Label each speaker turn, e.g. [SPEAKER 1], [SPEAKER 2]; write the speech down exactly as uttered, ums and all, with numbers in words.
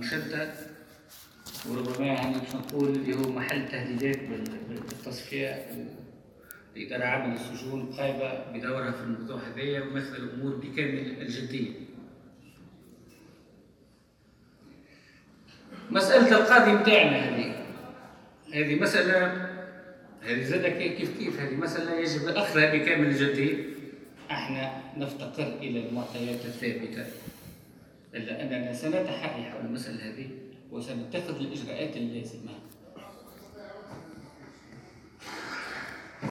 [SPEAKER 1] مشدد، وربما يعني باش نقول اللي هو محل تهديدات بالتصفيه، والإدارة العامة للسجون قايمة بدورها في الموضوع هذايا وماخذة الأمور بكامل الجدية. مسألة القاضي بتاعنا هذه هذه مسألة هذه زادة كيف كيف هذه مسألة يجب أخذها بكامل الجدية. احنا نفتقر إلى المعطيات الثابتة، إلا أننا سنتحري حول المسألة هذه وسنتخذ الإجراءات اللازمة.